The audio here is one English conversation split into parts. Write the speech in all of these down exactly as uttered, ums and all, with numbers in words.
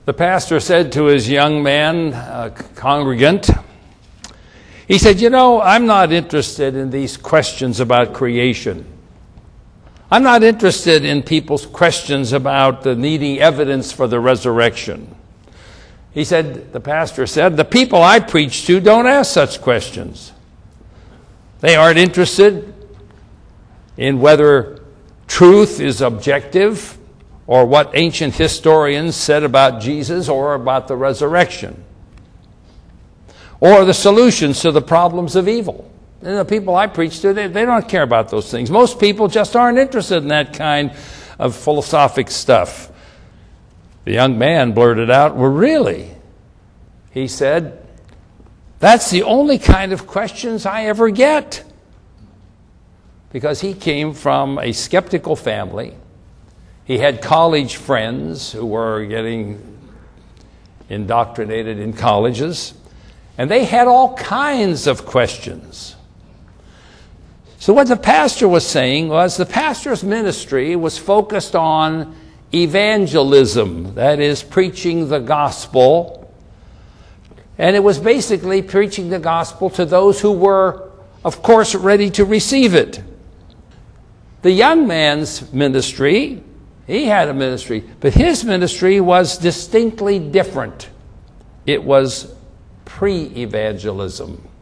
The pastor said to his young man, uh, congregant, he said, you know, I'm not interested in these questions about creation. I'm not interested in people's questions about the needing evidence for the resurrection. He said, the pastor said, the people I preach to don't ask such questions. They aren't interested in whether truth is objective or what ancient historians said about Jesus or about the resurrection, or the solutions to the problems of evil. And the people I preach to, they, they don't care about those things. Most people just aren't interested in that kind of philosophic stuff. The young man blurted out, well, really? He said, that's the only kind of questions I ever get. Because he came from a skeptical family. He had college friends who were getting indoctrinated in colleges, and they had all kinds of questions. So what the pastor was saying was the pastor's ministry was focused on evangelism, that is, preaching the gospel. And it was basically preaching the gospel to those who were, of course, ready to receive it. The young man's ministry, he had a ministry, but his ministry was distinctly different. It was pre-evangelism.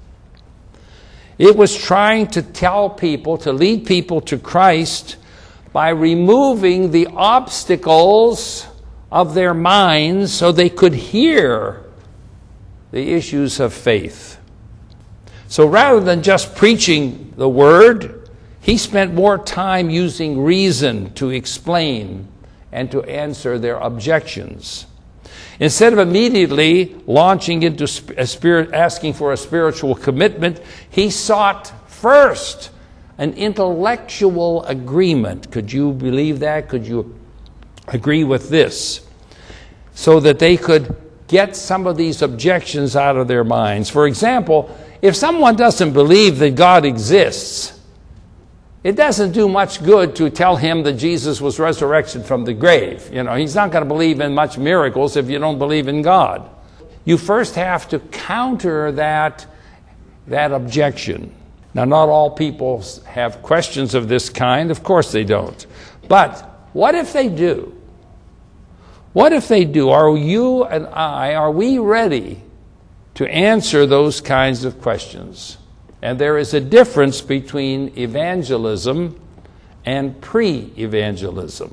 It was trying to tell people, to lead people to Christ by removing the obstacles of their minds so they could hear the issues of faith. So rather than just preaching the word, he spent more time using reason to explain and to answer their objections. Instead of immediately launching into a spirit, asking for a spiritual commitment, he sought first an intellectual agreement. Could you believe that? Could you agree with this? So that they could get some of these objections out of their minds. For example, if someone doesn't believe that God exists, it doesn't do much good to tell him that Jesus was resurrected from the grave. You know, he's not going to believe in much miracles if you don't believe in God. You first have to counter that, that objection. Now, not all people have questions of this kind. Of course they don't. But what if they do? What if they do? Are you and I, are we ready to answer those kinds of questions? And there is a difference between evangelism and pre-evangelism.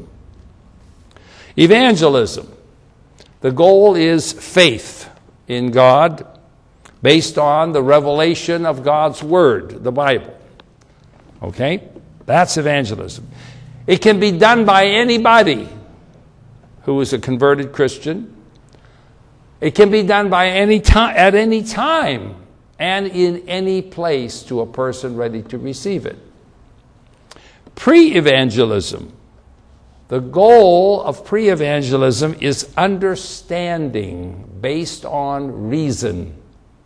Evangelism, the goal is faith in God based on the revelation of God's Word, the Bible. Okay? That's evangelism. It can be done by anybody who is a converted Christian. It can be done by any time, at any time, and in any place to a person ready to receive it. Pre-evangelism. The goal of pre-evangelism is understanding based on reason.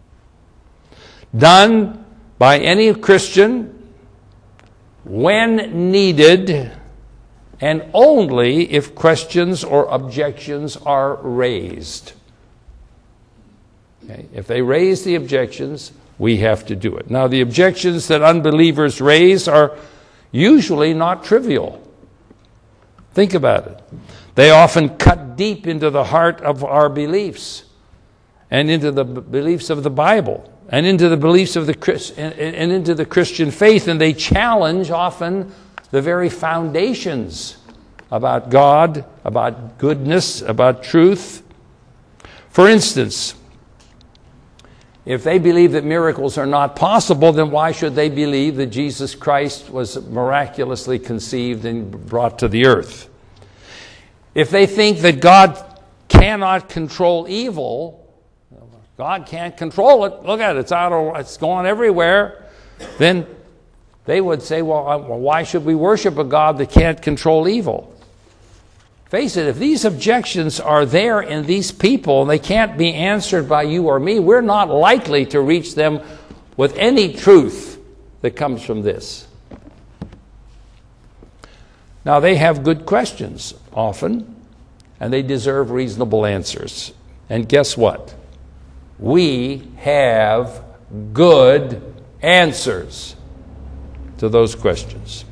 Done by any Christian when needed and only if questions or objections are raised. Okay. If they raise the objections, we have to do it. Now, the objections that unbelievers raise are usually not trivial. Think about it. They often cut deep into the heart of our beliefs and into the beliefs of the Bible and into the beliefs of the Christ and into the Christian faith, and they challenge often the very foundations about God, about goodness, about truth. For instance, if they believe that miracles are not possible, then why should they believe that Jesus Christ was miraculously conceived and brought to the earth? If they think that God cannot control evil, God can't control it, look at it, it's out of, it's going everywhere, then they would say, well, why should we worship a God that can't control evil? Face it, if these objections are there in these people and they can't be answered by you or me, we're not likely to reach them with any truth that comes from this. Now, they have good questions often, and they deserve reasonable answers. And guess what? We have good answers to those questions.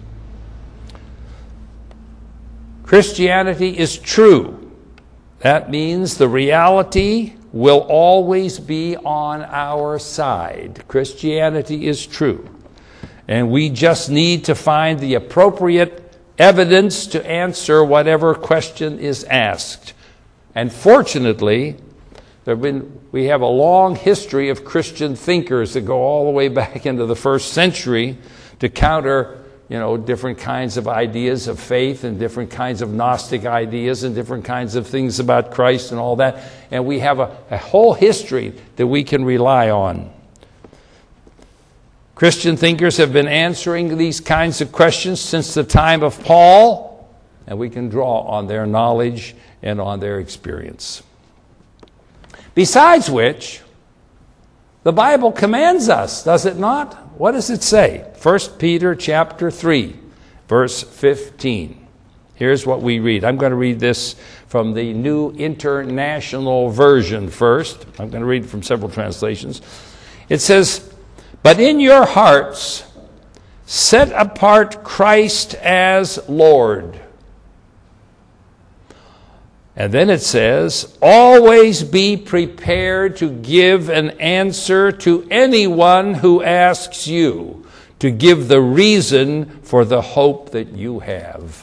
Christianity is true. That means the reality will always be on our side. Christianity is true. And we just need to find the appropriate evidence to answer whatever question is asked. And fortunately, there have been, we have a long history of Christian thinkers that go all the way back into the first century to counter, you know, different kinds of ideas of faith and different kinds of Gnostic ideas and different kinds of things about Christ and all that. And we have a, a whole history that we can rely on. Christian thinkers have been answering these kinds of questions since the time of Paul, and we can draw on their knowledge and on their experience. Besides which, the Bible commands us, does it not? What does it say? First Peter chapter three, verse fifteen. Here's what we read. I'm going to read this from the New International Version first. I'm going to read from several translations. It says, "But in your hearts set apart Christ as Lord." And then it says, "Always be prepared to give an answer to anyone who asks you, to give the reason for the hope that you have."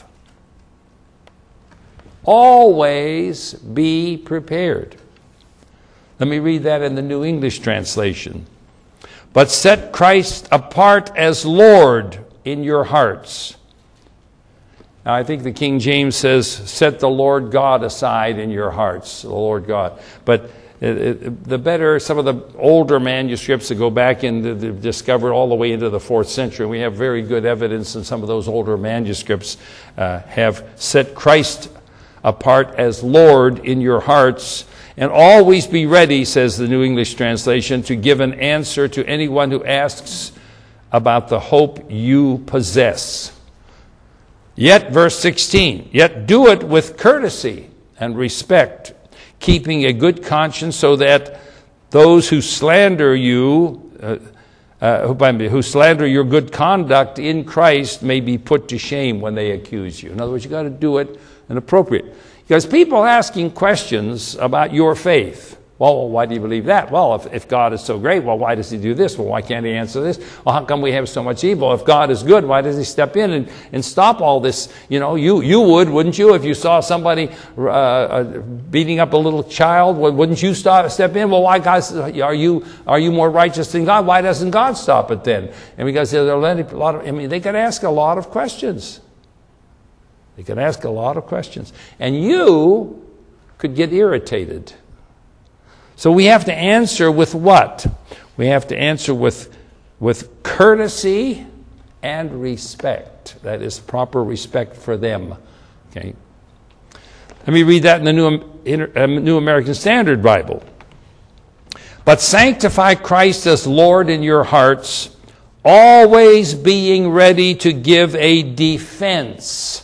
Always be prepared. Let me read that in the New English translation. "But set Christ apart as Lord in your hearts." Now, I think the King James says, "Set the Lord God aside in your hearts," the Lord God. But it, it, the better, some of the older manuscripts that go back into, the, discovered all the way into the fourth century, we have very good evidence in some of those older manuscripts, uh, have set Christ apart as Lord in your hearts. "And always be ready," says the New English translation, "to give an answer to anyone who asks about the hope you possess. Yet," verse sixteen, "yet do it with courtesy and respect, keeping a good conscience, so that those who slander you, uh, uh, who, who slander your good conduct in Christ may be put to shame when they accuse you." In other words, you've got to do it and appropriate. Because people asking questions about your faith. Well, why do you believe that? Well, if, if God is so great, well, why does he do this? Well, why can't he answer this? Well, how come we have so much evil? If God is good, why does he step in and, and stop all this? You know, you, you would, wouldn't you? If you saw somebody uh, uh, beating up a little child, wouldn't you stop, step in? Well, why, God, are you, are you more righteous than God? Why doesn't God stop it then? And because there are a lot of, I mean, they could ask a lot of questions. They could ask a lot of questions. And you could get irritated. So we have to answer with what? We have to answer with, with courtesy and respect. That is proper respect for them. Okay. Let me read that in the New, New American Standard Bible. "But sanctify Christ as Lord in your hearts, always being ready to give a defense."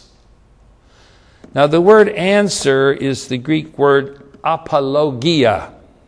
Now, the word answer is the Greek word apologia,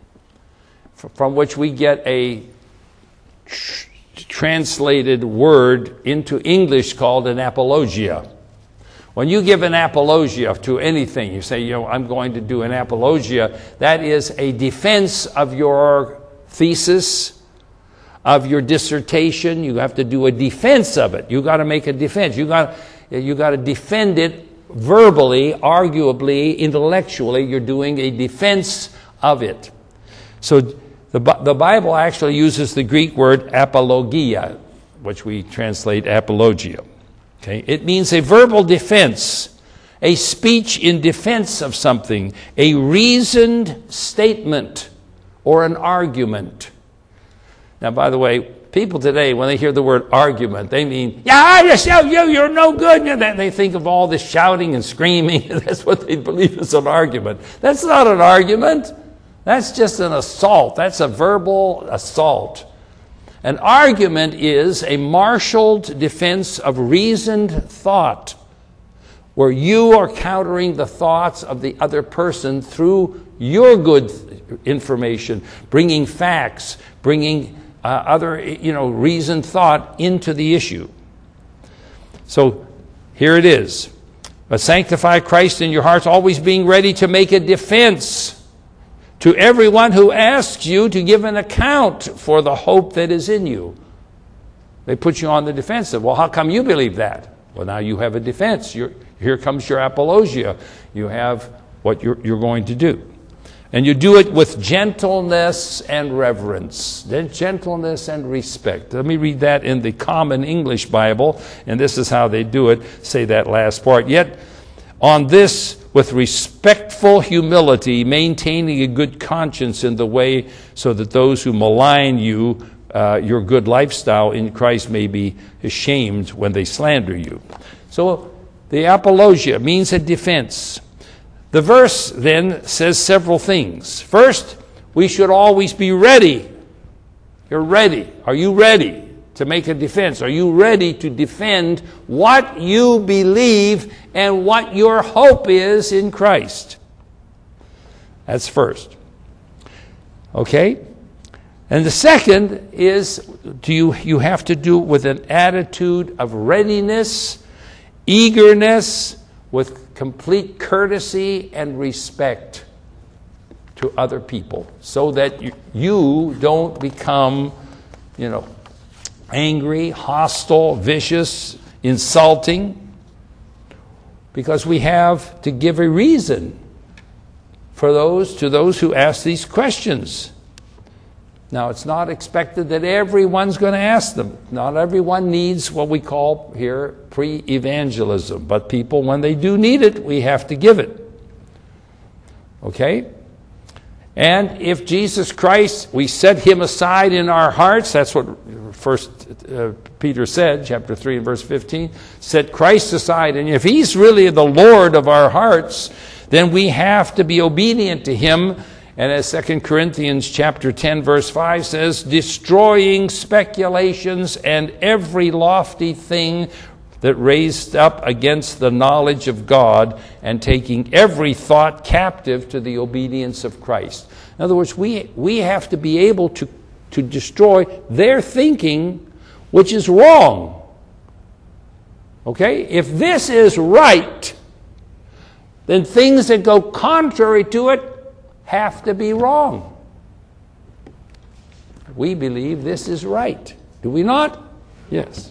from which we get a tr- translated word into English called an apologia. When you give an apologia to anything, you say, you know, I'm going to do an apologia, that is a defense of your thesis, of your dissertation. You have to do a defense of it. You got to make a defense. You got you got to defend it verbally, arguably, intellectually. You're doing a defense of it. So the, the Bible actually uses the Greek word apologia, which we translate apologia. Okay? It means a verbal defense, a speech in defense of something, a reasoned statement or an argument. Now, by the way, people today, when they hear the word argument, they mean, yeah, you, you're no good. They think of all this shouting and screaming. That's what they believe is an argument. That's not an argument. That's just an assault. That's a verbal assault. An argument is a marshaled defense of reasoned thought where you are countering the thoughts of the other person through your good information, bringing facts, bringing uh, other, you know, reasoned thought into the issue. So here it is. But sanctify Christ in your hearts, always being ready to make a defense to everyone who asks you to give an account for the hope that is in you. They put you on the defensive. Well, how come you believe that? Well, now you have a defense. You're, here comes your apologia. You have what you're, you're going to do. And you do it with gentleness and reverence. Then gentleness and respect. Let me read that in the Common English Bible, and this is how they do it. Say that last part. Yet on this, with respectful humility, maintaining a good conscience in the way, so that those who malign you, uh, your good lifestyle in Christ, may be ashamed when they slander you. So the apologia means a defense. The verse then says several things. First, we should always be ready. You're ready. Are you ready to make a defense? Are you ready to defend what you believe and what your hope is in Christ? That's first. Okay? And the second is, do you, you have to do it with an attitude of readiness, eagerness, with complete courtesy and respect to other people, so that you, you don't become, you know, angry, hostile, vicious, insulting, because we have to give a reason for those to those who ask these questions. Now, it's not expected that everyone's going to ask them. Not everyone needs what we call here pre-evangelism. But people, when they do need it, we have to give it. Okay? And if Jesus Christ, we set him aside in our hearts, that's what First uh, Peter said, chapter three and verse fifteen, set Christ aside. And if he's really the Lord of our hearts, then we have to be obedient to him. And as Second Corinthians chapter ten verse five says, destroying speculations and every lofty thing that raised up against the knowledge of God, and taking every thought captive to the obedience of Christ. In other words, we, we have to be able to, to destroy their thinking, which is wrong. Okay? If this is right, then things that go contrary to it have to be wrong. We believe this is right. Do we not? Yes.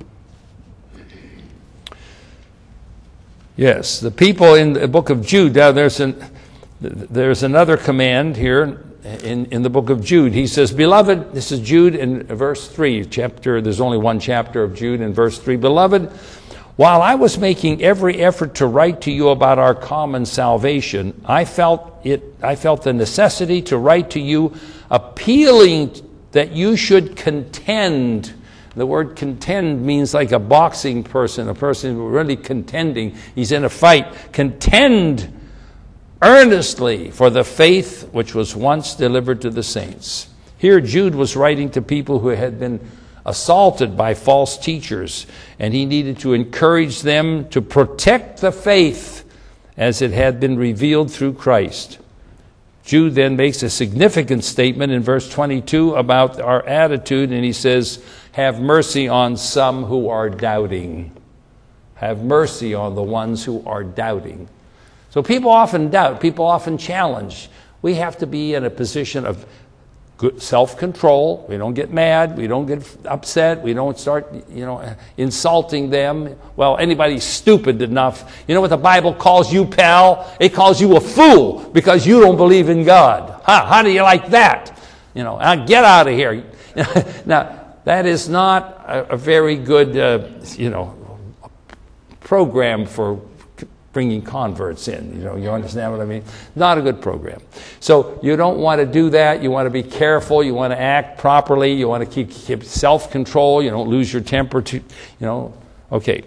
Yes, the people in the book of Jude, now there's an there's another command here in, in the book of Jude. He says, beloved, this is Jude in verse three, chapter, there's only one chapter of Jude in verse three. Beloved, while I was making every effort to write to you about our common salvation, I felt it I felt the necessity to write to you, appealing that you should contend. The word contend means like a boxing person, a person who really contending. He's in a fight. Contend earnestly for the faith which was once delivered to the saints. Here Jude was writing to people who had been assaulted by false teachers, and he needed to encourage them to protect the faith as it had been revealed through Christ. Jude then makes a significant statement in verse twenty-two about our attitude, and he says, have mercy on some who are doubting. Have mercy on the ones who are doubting. So people often doubt, people often challenge. We have to be in a position of good self-control. We don't get mad. We don't get upset. We don't start, you know, insulting them. Well, anybody's stupid enough. You know what the Bible calls you, pal? It calls you a fool because you don't believe in God. Huh? How do you like that? You know, now get out of here. Now, that is not a, a very good, uh, you know, program for bringing converts in. You know, you understand what I mean? Not a good program. So you don't want to do that. You want to be careful. You want to act properly. You want to keep, keep self-control. You don't lose your temper. To, you know, okay.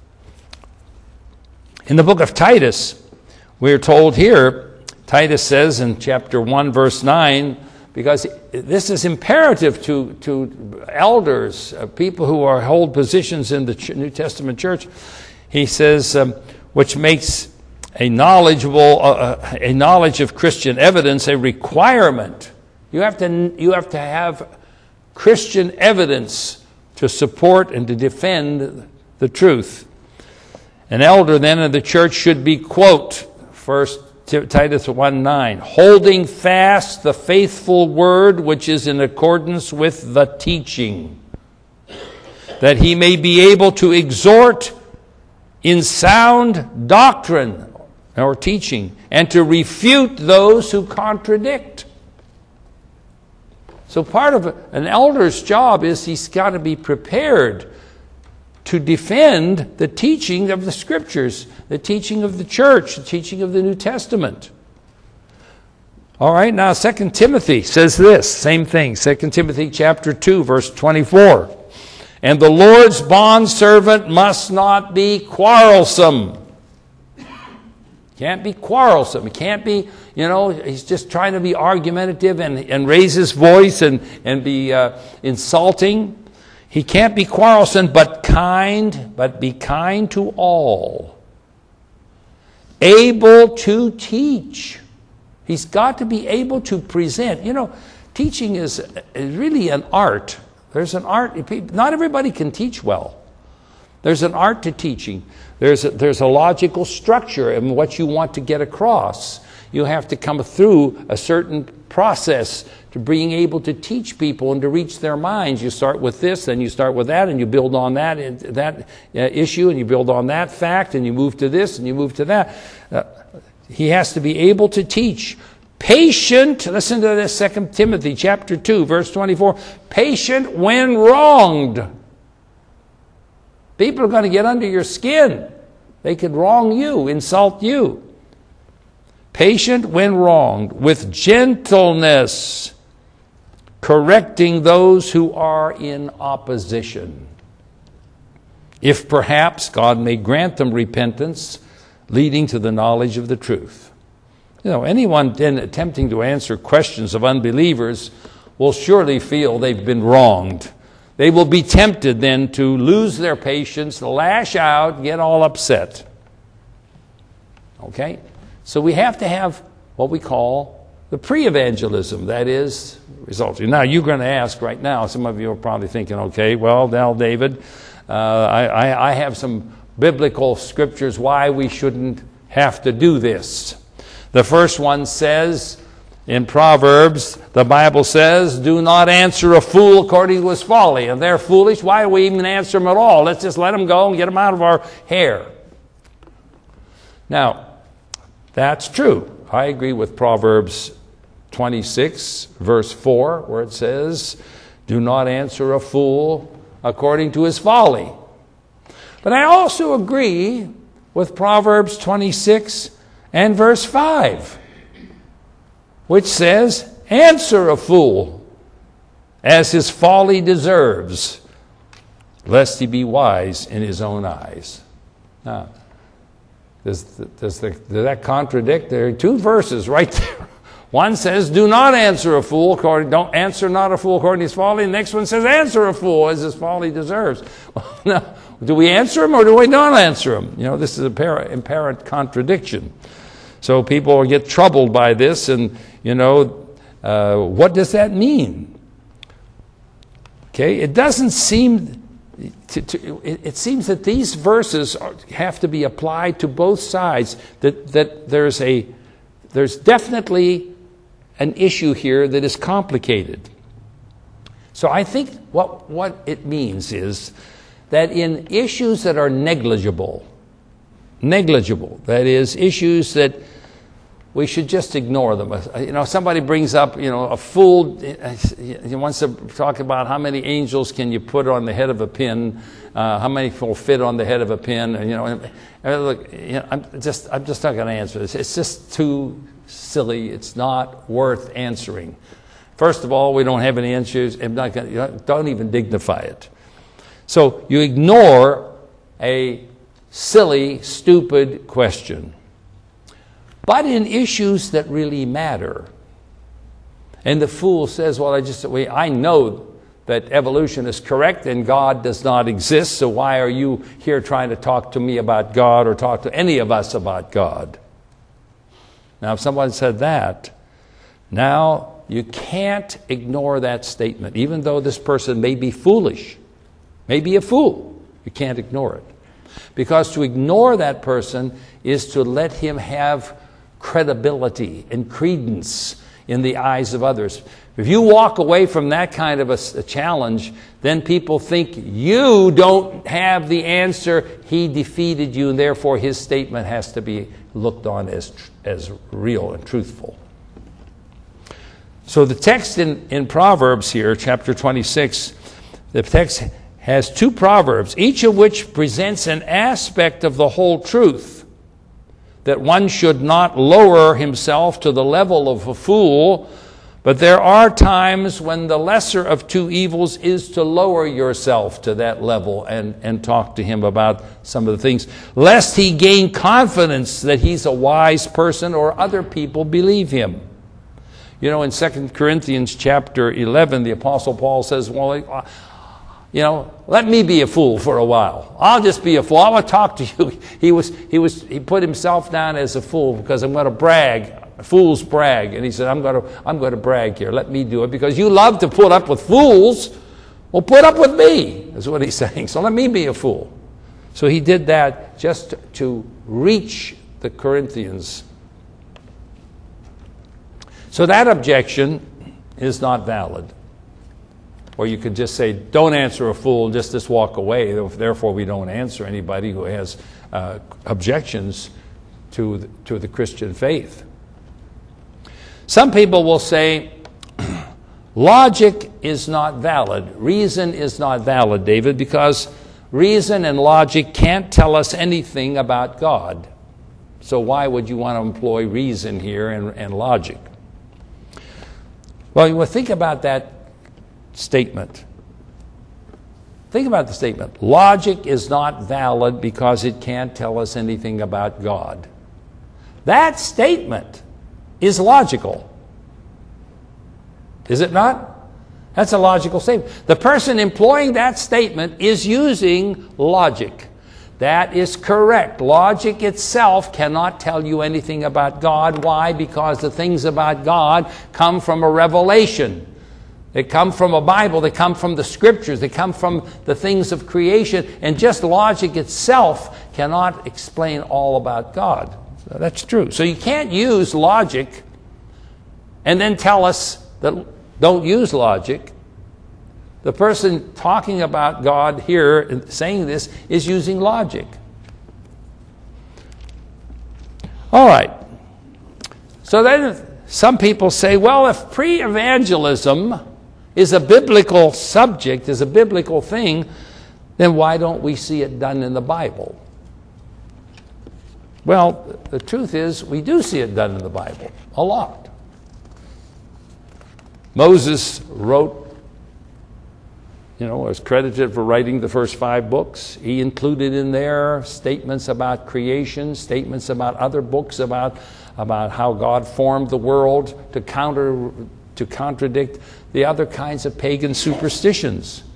In the book of Titus, we're told here, Titus says in chapter one, verse nine, because this is imperative to, to elders, uh, people who are hold positions in the New Testament church. He says, um, which makes a knowledgeable, uh, a knowledge of Christian evidence a requirement. You have to, you have to have Christian evidence to support and to defend the truth. An elder then of the church should be, quote, First Titus one nine, holding fast the faithful word which is in accordance with the teaching, that he may be able to exhort in sound doctrine or teaching, and to refute those who contradict. So part of an elder's job is he's got to be prepared to defend the teaching of the Scriptures, the teaching of the church, the teaching of the New Testament. All right, now Second Timothy says this, same thing, Second Timothy chapter two, verse twenty-four. And the Lord's bondservant must not be quarrelsome. Can't be quarrelsome. He can't be, you know, he's just trying to be argumentative and, and raise his voice and, and be uh, insulting. He can't be quarrelsome, but kind, but be kind to all. Able to teach. He's got to be able to present. You know, teaching is, is really an art. There's an art. Not everybody can teach well. There's an art to teaching. There's a, there's a logical structure in what you want to get across. You have to come through a certain process to being able to teach people and to reach their minds. You start with this, then you start with that, and you build on that that uh, issue, and you build on that fact, and you move to this, and you move to that. Uh, he has to be able to teach. Patient, listen to this, Second Timothy chapter two, verse twenty-four. Patient when wronged. People are going to get under your skin. They could wrong you, insult you. Patient when wronged, with gentleness, correcting those who are in opposition. If perhaps God may grant them repentance, leading to the knowledge of the truth. You know, anyone then attempting to answer questions of unbelievers will surely feel they've been wronged. They will be tempted then to lose their patience, lash out, get all upset. Okay? So we have to have what we call the pre-evangelism, that is, resulting. Now, you're going to ask right now, some of you are probably thinking, okay, well, now, David, uh, I, I, I have some biblical scriptures why we shouldn't have to do this. The first one says, in Proverbs, the Bible says, do not answer a fool according to his folly. If they're foolish, why do we even answer them at all? Let's just let them go and get them out of our hair. Now, that's true. I agree with Proverbs twenty-six, verse four, where it says, do not answer a fool according to his folly. But I also agree with Proverbs twenty-six and verse five, which says, answer a fool as his folly deserves, lest he be wise in his own eyes. Now, does, does, the, does that contradict? There are two verses right there. One says, do not answer a fool, according, don't answer not a fool according to his folly. The next one says, answer a fool as his folly deserves. Well, now, do we answer him or do we not answer him? You know, this is an apparent contradiction. So people get troubled by this, and, you know, uh, what does that mean? Okay, it doesn't seem, to, to, it, it seems that these verses are, have to be applied to both sides, that, that there's a, there's definitely an issue here that is complicated. So I think what, what it means is that in issues that are negligible, negligible, that is, issues that we should just ignore them. You know, somebody brings up, you know, a fool, he wants to talk about how many angels can you put on the head of a pin, uh, how many will fit on the head of a pin, and, you know, and, look, you know, I'm just, I'm just not going to answer this. It's just too silly. It's not worth answering. First of all, we don't have any answers. I'm not going to, don't even dignify it. So you ignore a silly, stupid question. But in issues that really matter, and the fool says, well, I just, wait, I know that evolution is correct and God does not exist, so why are you here trying to talk to me about God or talk to any of us about God? Now, if someone said that, now you can't ignore that statement. Even though this person may be foolish, may be a fool, you can't ignore it. Because to ignore that person is to let him have credibility and credence in the eyes of others. If you walk away from that kind of a, a challenge, then people think you don't have the answer. He defeated you, and therefore his statement has to be looked on as, as real and truthful. So the text in, in Proverbs here, chapter twenty-six, the text has two proverbs, each of which presents an aspect of the whole truth, that one should not lower himself to the level of a fool, but there are times when the lesser of two evils is to lower yourself to that level and, and talk to him about some of the things, lest he gain confidence that he's a wise person or other people believe him. You know, in Second Corinthians chapter eleven, the Apostle Paul says, well, you know, let me be a fool for a while. I'll just be a fool. I want to talk to you. He was, he was, he put himself down as a fool because I'm going to brag. Fools brag, and he said, I'm going to, I'm going to brag here. Let me do it because you love to put up with fools. Well, put up with me, is what he's saying. So let me be a fool. So he did that just to reach the Corinthians. So that objection is not valid. Or you could just say, don't answer a fool, just, just walk away. Therefore, we don't answer anybody who has uh, objections to the, to the Christian faith. Some people will say, logic is not valid. Reason is not valid, David, because reason and logic can't tell us anything about God. So why would you want to employ reason here and, and logic? Well, you will think about that statement. Think about the statement. Logic is not valid because it can't tell us anything about God. That statement is logical. Is it not? That's a logical statement. The person employing that statement is using logic. That is correct. Logic itself cannot tell you anything about God. Why? Because the things about God come from a revelation. They come from a Bible. They come from the Scriptures. They come from the things of creation. And just logic itself cannot explain all about God. So that's true. So you can't use logic and then tell us that don't use logic. The person talking about God here and saying this is using logic. All right. So then some people say, well, if pre-evangelism is a biblical subject, is a biblical thing, then why don't we see it done in the Bible? Well, the truth is, we do see it done in the Bible, a lot. Moses wrote, you know, was credited for writing the first five books. He included in there statements about creation, statements about other books about, about how God formed the world to counter, to contradict the other kinds of pagan superstitions.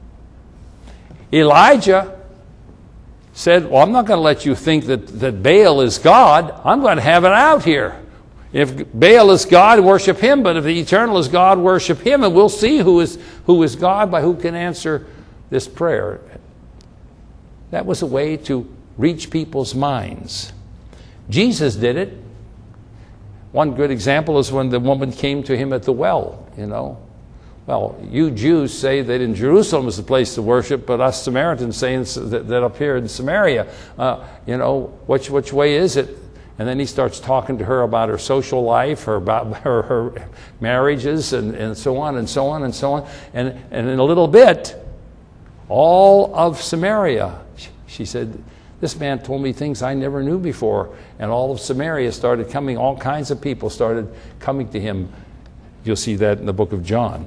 Elijah said, well, I'm not going to let you think that, that Baal is God. I'm going to have it out here. If Baal is God, worship him. But if the eternal is God, worship him. And we'll see who is, who is God by who can answer this prayer. That was a way to reach people's minds. Jesus did it. One good example is when the woman came to him at the well, you know. Well, you Jews say that in Jerusalem is the place to worship, but us Samaritans say that, that up here in Samaria, uh, you know, which which way is it? And then he starts talking to her about her social life, her about her, her marriages, and, and so on and so on and so on. And and in a little bit, all of Samaria, she said, this man told me things I never knew before. And all of Samaria started coming, all kinds of people started coming to him. You'll see that in the book of John.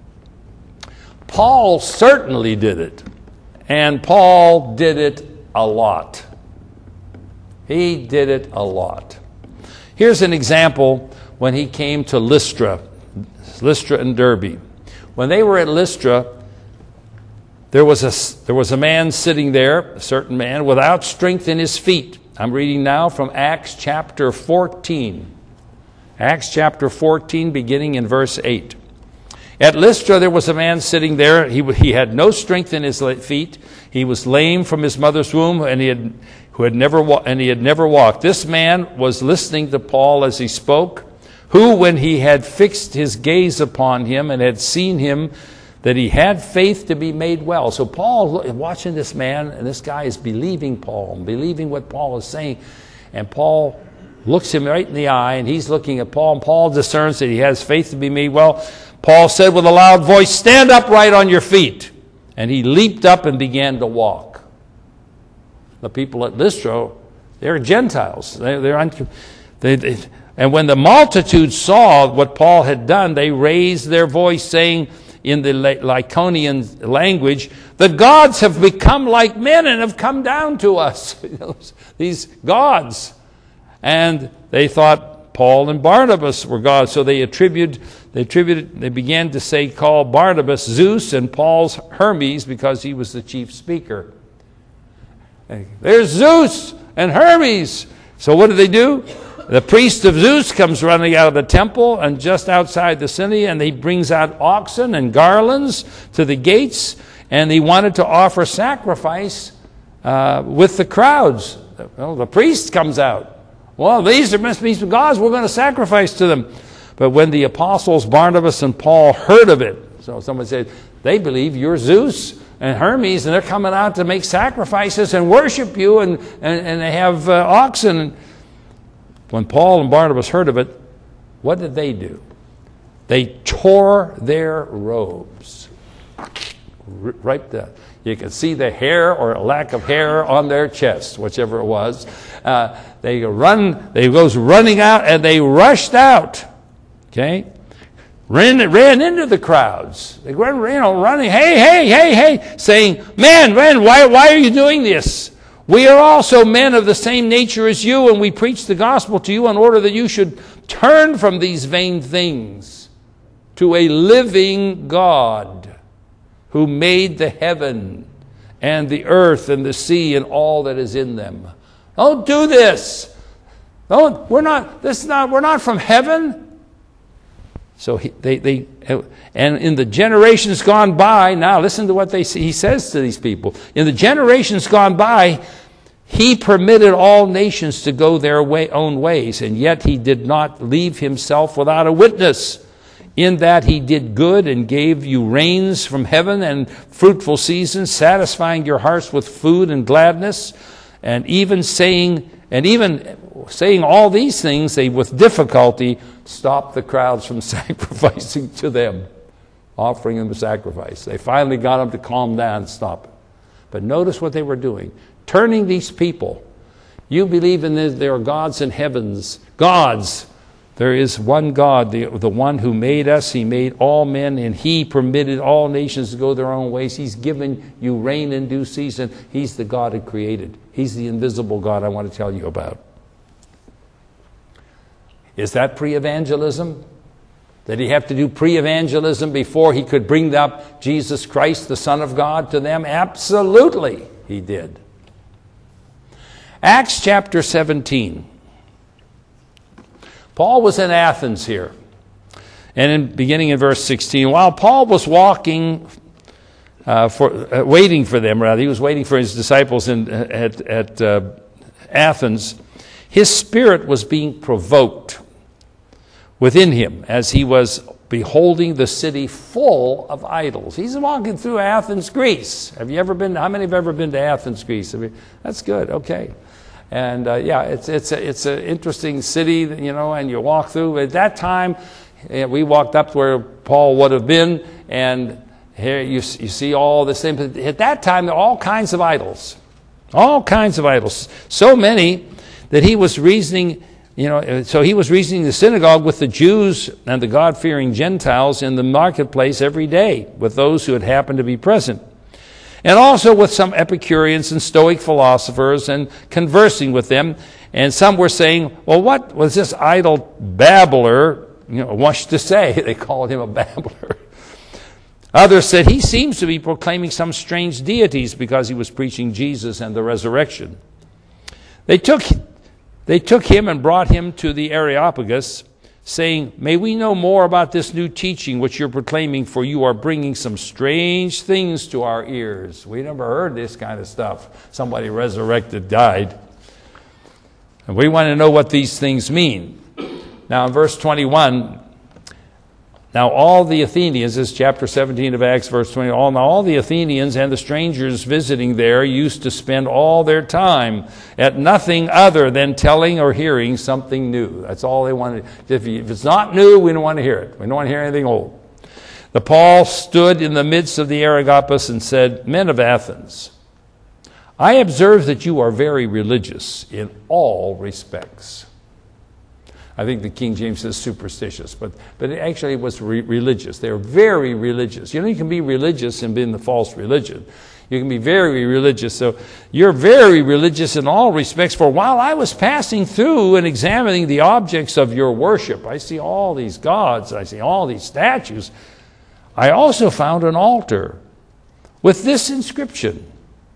Paul certainly did it. And Paul did it a lot. He did it a lot. Here's an example when he came to Lystra, Lystra and Derbe, When they were at Lystra, there was a, there was a man sitting there, a certain man, without strength in his feet. I'm reading now from Acts chapter fourteen. Acts chapter fourteen, beginning in verse eight. At Lystra there was a man sitting there. He, he had no strength in his feet. He was lame from his mother's womb, and he had who had never wa- and he had never walked. This man was listening to Paul as he spoke, who, when he had fixed his gaze upon him and had seen him, that he had faith to be made well. So Paul, watching this man, and this guy is believing Paul, believing what Paul is saying, and Paul looks him right in the eye, and he's looking at Paul, and Paul discerns that he has faith to be made well. Paul said with a loud voice, "Stand upright on your feet." And he leaped up and began to walk. The people at Lystra, they're Gentiles. They, they're un- they, they, and when the multitude saw what Paul had done, they raised their voice, saying in the Lycaonian language, "The gods have become like men and have come down to us." These gods. And they thought Paul and Barnabas were gods, so they attributed, they attributed, they began to say, call Barnabas Zeus and Paul's Hermes, because he was the chief speaker. There's Zeus and Hermes. So what do they do? The priest of Zeus comes running out of the temple and just outside the city, and he brings out oxen and garlands to the gates, and he wanted to offer sacrifice uh, with the crowds. Well, the priest comes out. Well, these are must be some gods. We're going to sacrifice to them. But when the apostles Barnabas and Paul heard of it, so someone said, they believe you're Zeus and Hermes, and they're coming out to make sacrifices and worship you, and, and, and they have uh, oxen. When Paul and Barnabas heard of it, what did they do? They tore their robes. Right there. You can see the hair or lack of hair on their chest, whichever it was. Uh, they run. They goes running out, and they rushed out. Okay, ran ran into the crowds. They ran, you know, running. Hey, hey, hey, hey, saying, "Man, man, why why are you doing this? We are also men of the same nature as you, and we preach the gospel to you in order that you should turn from these vain things to a living God, who made the heaven and the earth and the sea and all that is in them." Don't do this. Don't. We're not. This is not. We're not from heaven. So he, they they and in the generations gone by. Now listen to what they he says to these people. In the generations gone by, he permitted all nations to go their way, own ways, and yet he did not leave himself without a witness. In that he did good and gave you rains from heaven and fruitful seasons, satisfying your hearts with food and gladness, and even saying and even saying all these things, they with difficulty stopped the crowds from sacrificing to them, offering them a sacrifice. They finally got them to calm down and stop it. But notice what they were doing, turning these people. You believe in this, there are gods in heavens, gods. There is one God, the, the one who made us. He made all men, and he permitted all nations to go their own ways. He's given you rain in due season. He's the God who created. He's the invisible God I want to tell you about. Is that pre-evangelism? Did he have to do pre-evangelism before he could bring up Jesus Christ, the Son of God, to them? Absolutely, he did. Acts chapter seventeen. Paul was in Athens here. And in, beginning in verse sixteen, while Paul was walking, uh, for uh, waiting for them, rather, he was waiting for his disciples in, at, at uh, Athens, his spirit was being provoked within him as he was beholding the city full of idols. He's walking through Athens, Greece. Have you ever been, how many have ever been to Athens, Greece? I mean, that's good, okay. And uh, yeah, it's it's a, it's an interesting city, you know, and you walk through. At that time, we walked up to where Paul would have been, and here you, you see all the same. At that time, there were all kinds of idols, all kinds of idols. So many that he was reasoning, you know, so he was reasoning in the synagogue with the Jews and the God-fearing Gentiles in the marketplace every day with those who had happened to be present. And also with some Epicureans and Stoic philosophers, and conversing with them. And some were saying, well, what was this idle babbler, you know, wants to say? They called him a babbler. Others said he seems to be proclaiming some strange deities because he was preaching Jesus and the resurrection. They took, they took him and brought him to the Areopagus, saying, "May we know more about this new teaching which you're proclaiming, for you are bringing some strange things to our ears." We never heard this kind of stuff. Somebody resurrected, died. And we want to know what these things mean. Now in verse twenty-one, now all the Athenians, this is chapter seventeen of Acts, verse twenty, all, now all the Athenians and the strangers visiting there used to spend all their time at nothing other than telling or hearing something new. That's all they wanted. If, if it's not new, we don't want to hear it. We don't want to hear anything old. The Paul stood in the midst of the Areopagus and said, "Men of Athens, I observe that you are very religious in all respects." I think the King James says superstitious, but, but it actually was re- religious. They were very religious. You know, you can be religious and be in the false religion. You can be very religious. So you're very religious in all respects. For while I was passing through and examining the objects of your worship, I see all these gods, I see all these statues. I also found an altar with this inscription: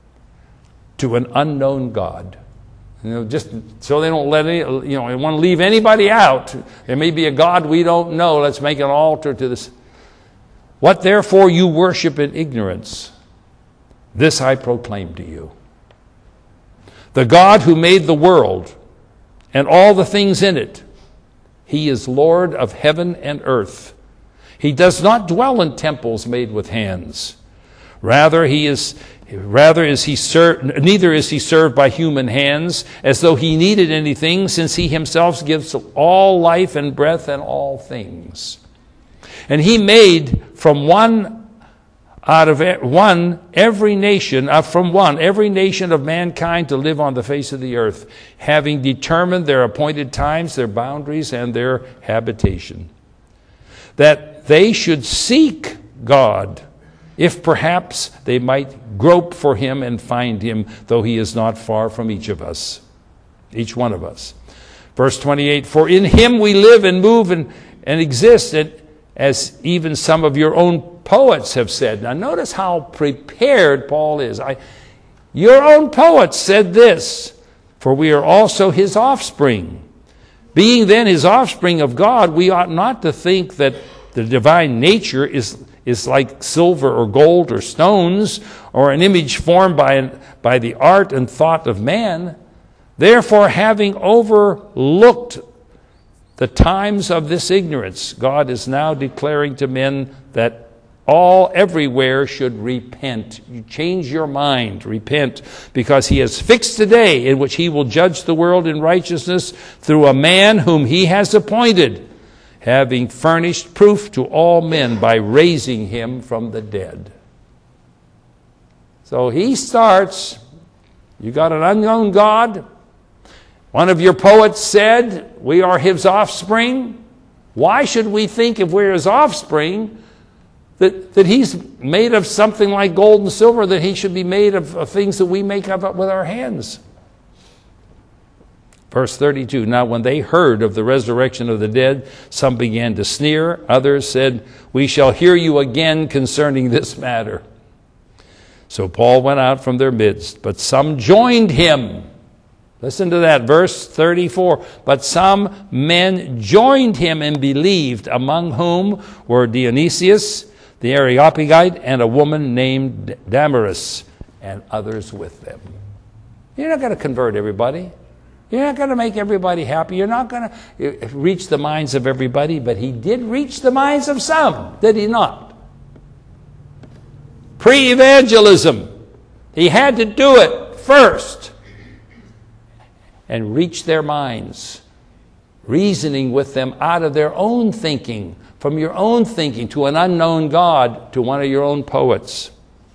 "To an unknown God." You know, just so they don't let any, you know, they want to leave anybody out. There may be a God we don't know. Let's make an altar to this. "What therefore you worship in ignorance, this I proclaim to you. The God who made the world and all the things in it, he is Lord of heaven and earth. He does not dwell in temples made with hands. Rather, he is Rather is he ser- neither is he served by human hands, as though he needed anything, since he himself gives all life and breath and all things. And he made from one out of one every nation, uh, from one every nation of mankind to live on the face of the earth, having determined their appointed times, their boundaries, and their habitation, that they should seek God, if perhaps they might grope for him and find him, though he is not far from each of us, each one of us." Verse twenty-eight, "For in him we live and move and, and exist, and as even some of your own poets have said." Now notice how prepared Paul is. I, your own poets said this, "For we are also his offspring. Being then his offspring of God, we ought not to think that the divine nature is is like silver or gold or stones, or an image formed by, an, by the art and thought of man. Therefore, having overlooked the times of this ignorance, God is now declaring to men that all everywhere should repent." You change your mind, repent, "because he has fixed a day in which he will judge the world in righteousness through a man whom he has appointed, having furnished proof to all men by raising him from the dead." So he starts, you got an unknown God. One of your poets said, we are his offspring. Why should we think, if we're his offspring, that, that he's made of something like gold and silver, that he should be made of, of things that we make up with our hands? Verse thirty-two, "Now when they heard of the resurrection of the dead, some began to sneer. Others said, 'We shall hear you again concerning this matter.' So Paul went out from their midst, but some joined him." Listen to that, verse thirty-four. "But some men joined him and believed, among whom were Dionysius the Areopagite and a woman named Damaris, and others with them." You're not going to convert everybody. You're not going to make everybody happy. You're not going to reach the minds of everybody, but he did reach the minds of some, did he not? Pre-evangelism. He had to do it first and reach their minds, reasoning with them out of their own thinking, from your own thinking, to an unknown God, to one of your own poets.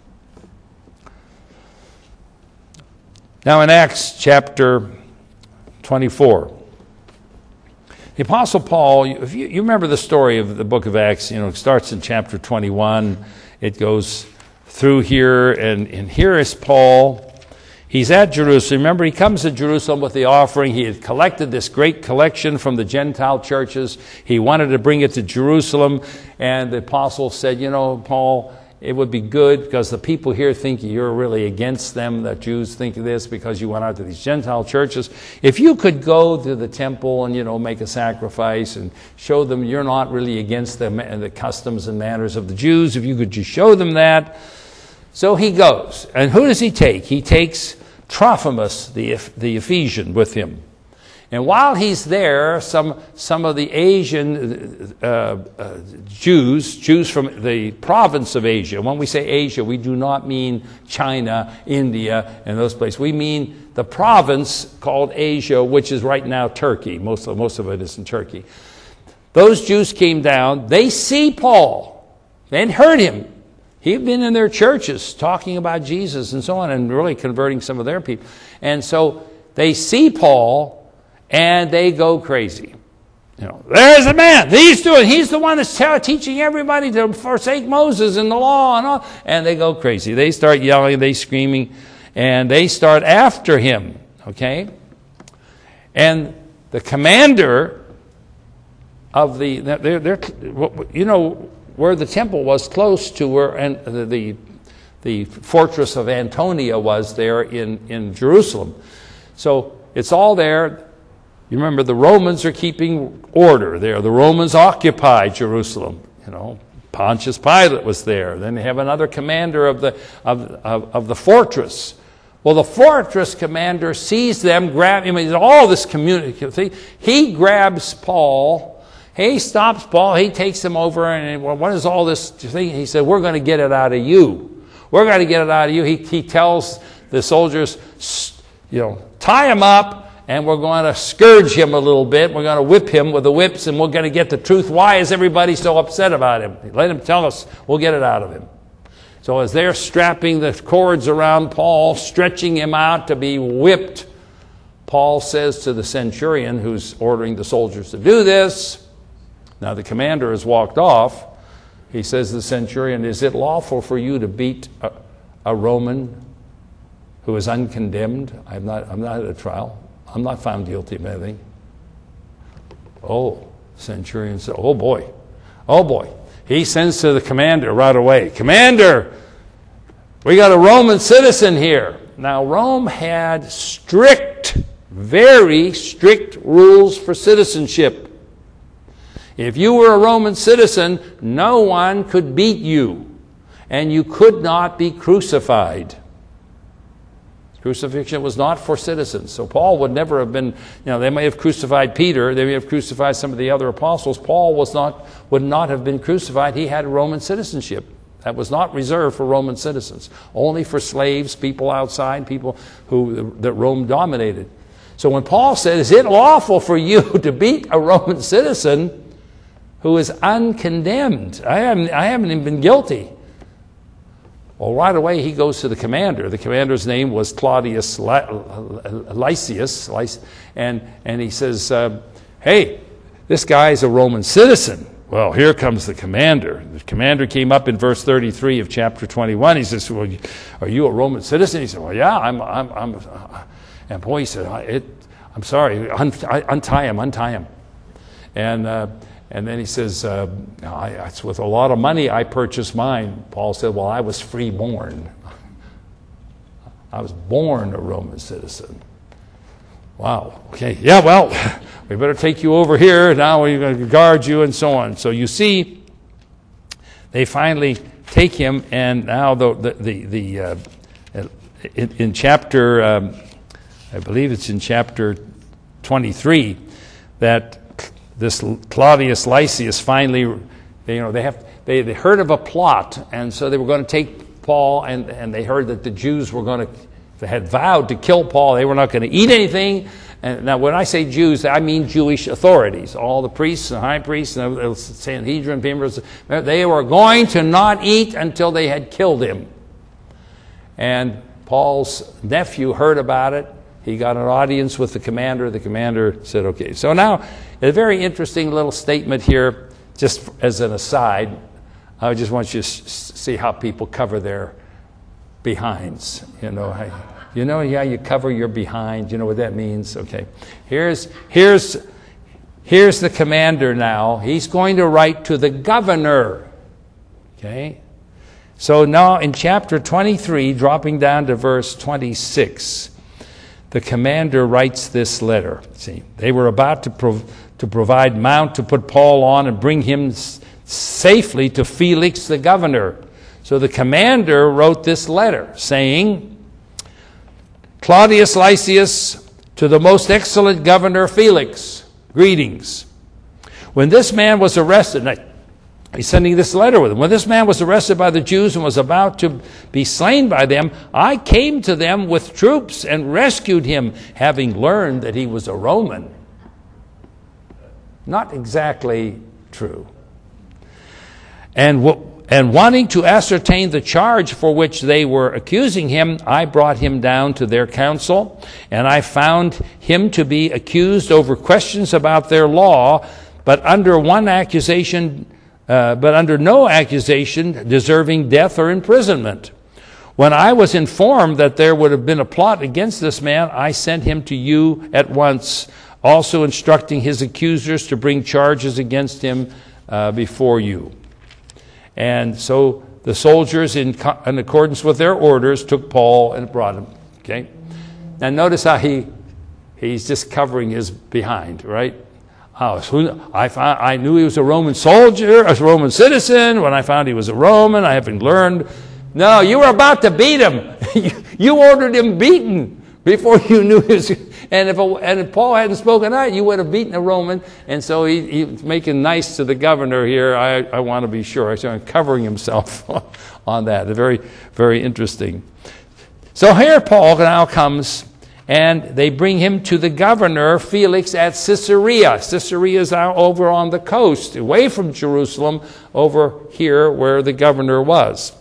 Now in Acts chapter twenty-four, the Apostle Paul, if you, you remember the story of the book of Acts, you know, it starts in chapter twenty-one. It goes through here, and, and here is Paul. He's at Jerusalem. Remember, he comes to Jerusalem with the offering. He had collected this great collection from the Gentile churches. He wanted to bring it to Jerusalem. And the apostle said, you know, Paul, it would be good because the people here think you're really against them. The Jews think of this because you went out to these Gentile churches. If you could go to the temple and, you know, make a sacrifice and show them you're not really against them and the customs and manners of the Jews, if you could just show them that. So he goes. And who does he take? He takes Trophimus, the, the Ephesian, with him. And while he's there, some, some of the Asian uh, uh, Jews, Jews from the province of Asia, when we say Asia, we do not mean China, India, and those places. We mean the province called Asia, which is right now Turkey. Most of, most of it is in Turkey. Those Jews came down. They see Paul. They had heard him. He'd been in their churches talking about Jesus and so on and really converting some of their people. And so they see Paul and they go crazy. You know, there's a man. He's doing. He's the one that's t- teaching everybody to forsake Moses and the law and all. And they go crazy. They start yelling, they screaming, and they start after him. Okay? And the commander of the, they're, they're, you know, where the temple was close to where and the, the the fortress of Antonia was there in, in Jerusalem. So it's all there. You remember the Romans are keeping order there. The Romans occupied Jerusalem. You know, Pontius Pilate was there. Then they have another commander of the of of, of the fortress. Well, the fortress commander sees them grab. I mean, all this community. He grabs Paul. He stops Paul. He takes him over, and well, what is all this thing? He said, "We're going to get it out of you. We're going to get it out of you." He he tells the soldiers, you know, tie him up. And we're going to scourge him a little bit. We're going to whip him with the whips, and we're going to get the truth. Why is everybody so upset about him? Let him tell us. We'll get it out of him. So as they're strapping the cords around Paul, stretching him out to be whipped, Paul says to the centurion who's ordering the soldiers to do this, now the commander has walked off, he says to the centurion, "Is it lawful for you to beat a, a Roman who is uncondemned? I'm not, I'm not at a trial. I'm not found guilty of anything." Oh, centurion said, oh boy, oh boy. He sends to the commander right away. "Commander, we got a Roman citizen here." Now, Rome had strict, very strict rules for citizenship. If you were a Roman citizen, no one could beat you, and you could not be crucified. Crucifixion was not for citizens. So Paul would never have been, you know, they may have crucified Peter, they may have crucified some of the other apostles. Paul was not, would not have been crucified. He had Roman citizenship. That was not reserved for Roman citizens. Only for slaves, people outside, people who that Rome dominated. So when Paul said, "Is it lawful for you to beat a Roman citizen who is uncondemned? I haven't, I haven't even been guilty." Well, right away he goes to the commander. The commander's name was Claudius Lysias, and, and he says, uh, "Hey, this guy's a Roman citizen." Well, here comes the commander. The commander came up in verse thirty-three of chapter twenty-one. He says, "Well, are you a Roman citizen?" He said, "Well, yeah, I'm." I'm, I'm and boy, he said, it, "I'm sorry, untie him, untie him." And uh, And then he says, uh, I, it's with a lot of money I purchased mine. Paul said, "Well, I was free-born. I was born a Roman citizen." Wow. Okay. Yeah, well, we better take you over here. Now we're going to guard you and so on. So you see, they finally take him, and now the the the, the uh, in, in chapter, um, I believe it's in chapter twenty-three, that this Claudius Lysias finally, they, you know, they have they, they heard of a plot, and so they were going to take Paul, and, and they heard that the Jews were going to, they had vowed to kill Paul. They were not going to eat anything. And now, when I say Jews, I mean Jewish authorities, all the priests and high priests and the Sanhedrin, they were going to not eat until they had killed him. And Paul's nephew heard about it. He got an audience with the commander. The commander said, "Okay." So now, a very interesting little statement here, just as an aside. I just want you to see how people cover their behinds. You know, You know, yeah, you cover your behind. You know what that means? Okay. Here's, here's, here's the commander now. He's going to write to the governor. Okay. So now in chapter twenty-three, dropping down to verse twenty-six, the commander writes this letter. See, they were about to, prov- to provide mount to put Paul on and bring him s- safely to Felix the governor. So the commander wrote this letter saying, Claudius Lysias, to the most excellent governor Felix, greetings. When this man was arrested, and he's sending this letter with him. When this man was arrested by the Jews and was about to be slain by them, I came to them with troops and rescued him, having learned that he was a Roman. Not exactly true. And what And wanting to ascertain the charge for which they were accusing him, I brought him down to their council, and I found him to be accused over questions about their law, but under one accusation, uh, but under no accusation deserving death or imprisonment. When I was informed that there would have been a plot against this man, I sent him to you at once, also instructing his accusers to bring charges against him uh, before you. And so the soldiers, in, co- in accordance with their orders, took Paul and brought him. Okay. Now notice how he he's just covering his behind, right? Oh, so I found, I knew he was a Roman soldier, a Roman citizen. When I found he was a Roman, I haven't learned. No, you were about to beat him. You ordered him beaten before you knew his. And if, a, and if Paul hadn't spoken out, you would have beaten a Roman. And so he, he's making nice to the governor here. I, I want to be sure. So I'm covering himself on that. Very, very interesting. So here Paul now comes, and they bring him to the governor, Felix, at Caesarea. Caesarea is out over on the coast, away from Jerusalem, over here where the governor was.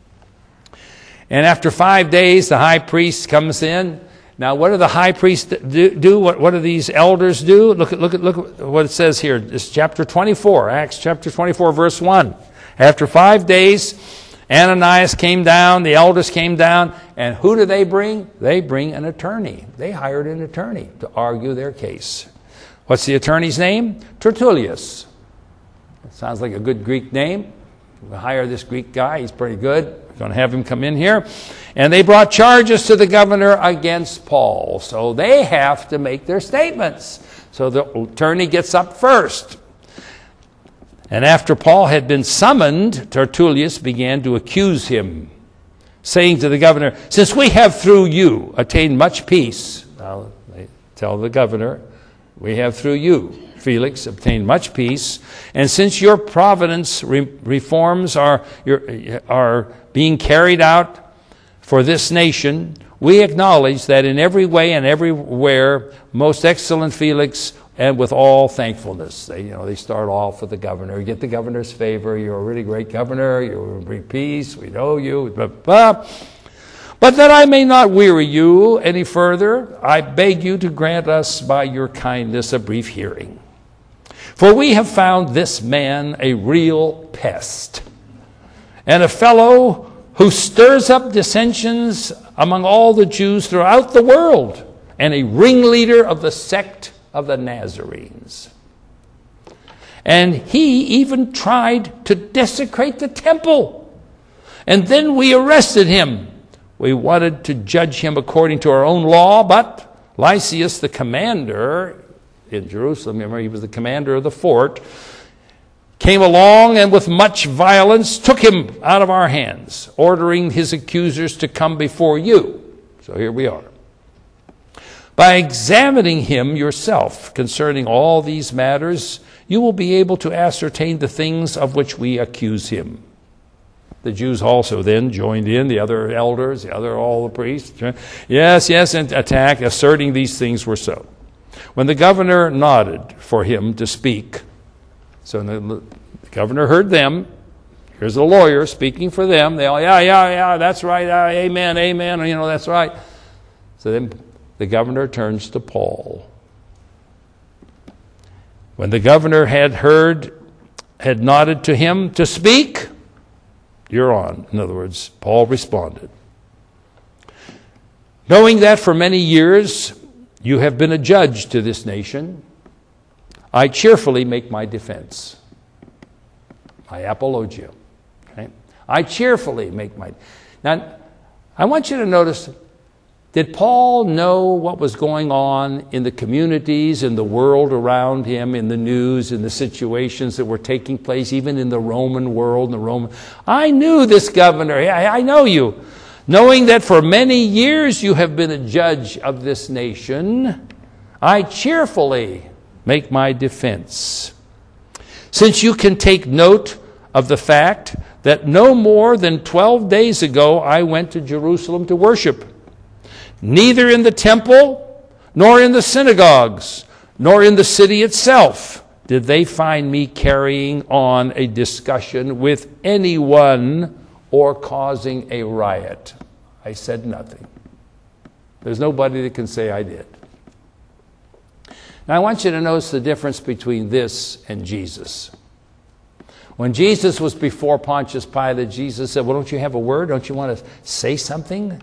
And after five days, the high priest comes in. Now, what do the high priests do? What, what do these elders do? Look at, look at, look at what it says here. It's chapter twenty-four, Acts chapter twenty-four, verse one. After five days, Ananias came down, the elders came down, and who do they bring? They bring an attorney. They hired an attorney to argue their case. What's the attorney's name? Tertullius. It sounds like a good Greek name. We'll hire this Greek guy. He's pretty good. We're going to have him come in here. And they brought charges to the governor against Paul. So they have to make their statements. So the attorney gets up first. And after Paul had been summoned, Tertullius began to accuse him, saying to the governor, since we have through you attained much peace. Now they tell the governor, we have through you, Felix, obtained much peace. And since your providence re- reforms are, are being carried out for this nation, we acknowledge that in every way and everywhere, most excellent Felix, and with all thankfulness. They, you know, they start off with the governor. You get the governor's favor. You're a really great governor. You will bring peace. We know you. Blah, blah. But that I may not weary you any further, I beg you to grant us by your kindness a brief hearing. For we have found this man a real pest, and a fellow who stirs up dissensions among all the Jews throughout the world, and a ringleader of the sect of the Nazarenes. And he even tried to desecrate the temple. And then we arrested him. We wanted to judge him according to our own law, but Lysias, the commander in Jerusalem, remember he was the commander of the fort, came along and with much violence took him out of our hands, ordering his accusers to come before you. So here we are. By examining him yourself concerning all these matters, you will be able to ascertain the things of which we accuse him. The Jews also then joined in, the other elders, the other, all the priests. Yes, yes, and attacked, asserting these things were so. When the governor nodded for him to speak, so the governor heard them. Here's a lawyer speaking for them. They all, yeah, yeah, yeah, that's right, uh, amen, amen, you know, that's right. So then the governor turns to Paul. When the governor had heard, had nodded to him to speak, you're on. In other words, Paul responded. Knowing that for many years you have been a judge to this nation, I cheerfully make my defense. My apologia. Okay? I cheerfully make my... Now, I want you to notice, did Paul know what was going on in the communities, in the world around him, in the news, in the situations that were taking place, even in the Roman world, in the Roman... I knew this governor. I, I know you. Knowing that for many years you have been a judge of this nation, I cheerfully make my defense. Since you can take note of the fact that no more than twelve days ago I went to Jerusalem to worship, neither in the temple, nor in the synagogues, nor in the city itself did they find me carrying on a discussion with anyone or causing a riot. I said nothing. There's nobody that can say I did. Now I want you to notice the difference between this and Jesus. When Jesus was before Pontius Pilate, Jesus said, well, don't you have a word? Don't you want to say something?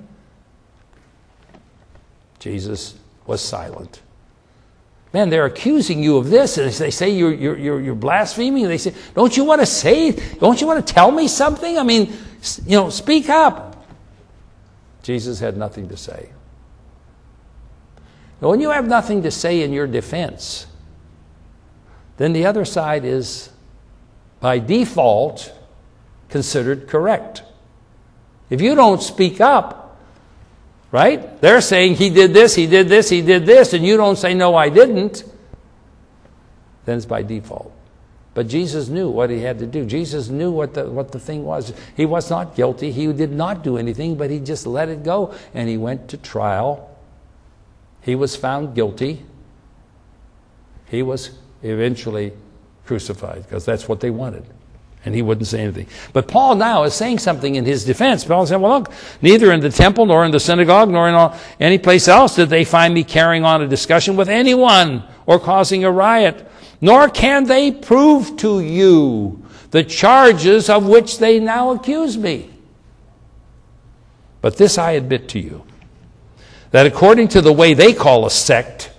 Jesus was silent. Man, they're accusing you of this, and they say you're, you're, you're, you're blaspheming. And they say, don't you want to say, don't you want to tell me something? I mean, you know, speak up. Jesus had nothing to say. Now, when you have nothing to say in your defense, then the other side is, by default, considered correct. If you don't speak up, right? They're saying he did this, he did this, he did this, and you don't say, no, I didn't, then it's by default. But Jesus knew what he had to do. Jesus knew what the, what the thing was. He was not guilty. He did not do anything, but he just let it go. And he went to trial. He was found guilty. He was eventually crucified because that's what they wanted. And he wouldn't say anything. But Paul now is saying something in his defense. Paul said, well, look, neither in the temple nor in the synagogue nor in all, any place else did they find me carrying on a discussion with anyone or causing a riot. Nor can they prove to you the charges of which they now accuse me. But this I admit to you, that according to the way they call a sect,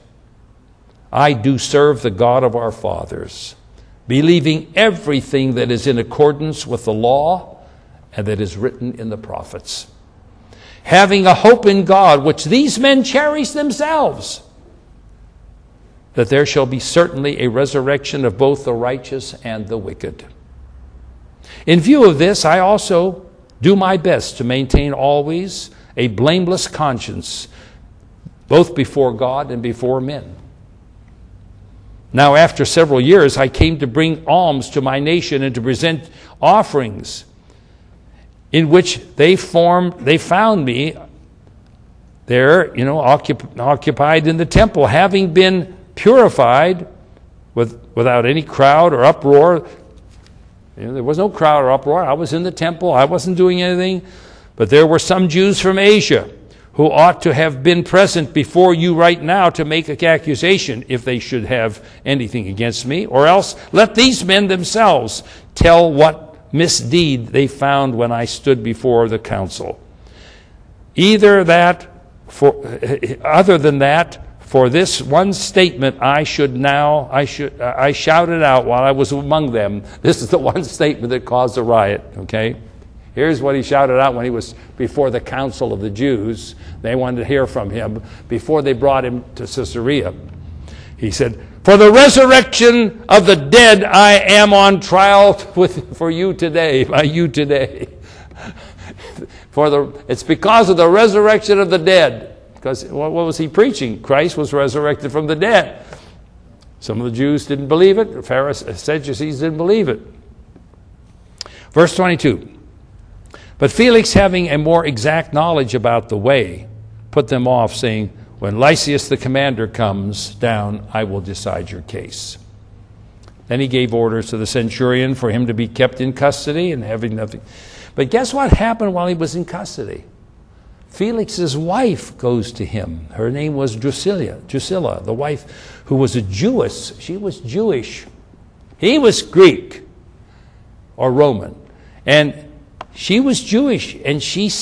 I do serve the God of our fathers, believing everything that is in accordance with the law and that is written in the prophets, having a hope in God, which these men cherish themselves, that there shall be certainly a resurrection of both the righteous and the wicked. In view of this, I also do my best to maintain always a blameless conscience, both before God and before men. Now, after several years, I came to bring alms to my nation and to present offerings, in which they formed, they found me there, you know, occup- occupied in the temple, having been purified with, without any crowd or uproar. You know, there was no crowd or uproar. I was in the temple. I wasn't doing anything. But there were some Jews from Asia who ought to have been present before you right now to make an accusation if they should have anything against me. Or else let these men themselves tell what misdeed they found when I stood before the council. Either that, for, other than that, for this one statement I should now, I should, uh, I shouted out while I was among them. This is the one statement that caused a riot, okay? Here's what he shouted out when he was before the council of the Jews. They wanted to hear from him before they brought him to Caesarea. He said, for the resurrection of the dead I am on trial with, for you today, by you today. For the, it's because of the resurrection of the dead. Because what was he preaching? Christ was resurrected from the dead. Some of the Jews didn't believe it. The Pharisees, Sadducees didn't believe it. Verse twenty-two. But Felix, having a more exact knowledge about the way, put them off, saying, when Lysias the commander comes down, I will decide your case. Then he gave orders to the centurion for him to be kept in custody and having nothing. But guess what happened while he was in custody? Felix's wife goes to him. Her name was Drusilla, Drusilla, the wife who was a Jewess. She was Jewish. He was Greek or Roman. And she was Jewish, and she s-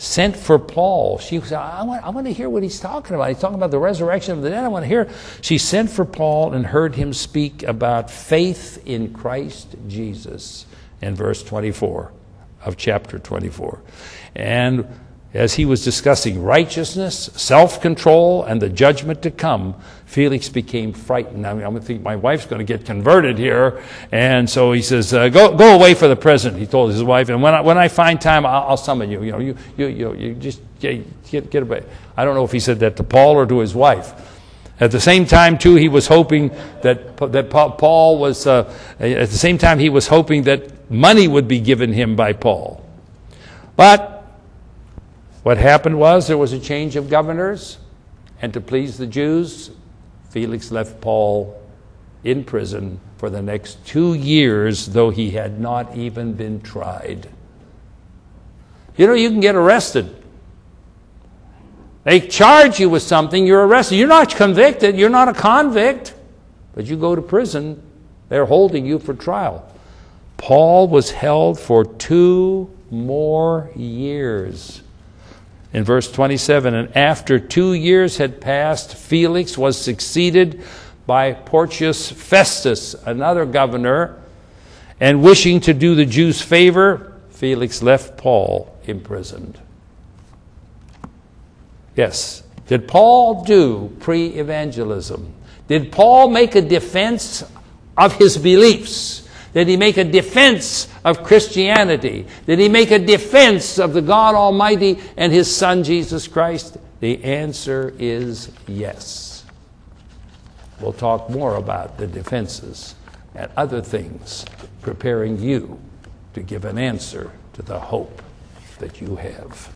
sent for Paul. She said, I want, I want to hear what he's talking about. He's talking about the resurrection of the dead. I want to hear. She sent for Paul and heard him speak about faith in Christ Jesus in verse twenty-four of chapter twenty-four. And as he was discussing righteousness, self-control, and the judgment to come, Felix became frightened. I mean, I'm going to think my wife's going to get converted here. And so he says, uh, go go away for the present, he told his wife. And when I, when I find time, I'll, I'll summon you. You know, you, you, you, you just get, get, get away. I don't know if he said that to Paul or to his wife. At the same time, too, he was hoping that, that Paul was, uh, at the same time, he was hoping that money would be given him by Paul. But what happened was there was a change of governors, and to please the Jews, Felix left Paul in prison for the next two years, though he had not even been tried. You know, you can get arrested. They charge you with something, you're arrested. You're not convicted, you're not a convict, but you go to prison, they're holding you for trial. Paul was held for two more years. In verse twenty-seven, and after two years had passed, Felix was succeeded by Porcius Festus, another governor, and wishing to do the Jews favor, Felix left Paul imprisoned. Yes. Did Paul do pre-evangelism? Did Paul make a defense of his beliefs? Did he make a defense of Christianity? Did he make a defense of the God Almighty and His Son, Jesus Christ? The answer is yes. We'll talk more about the defenses and other things, preparing you to give an answer to the hope that you have.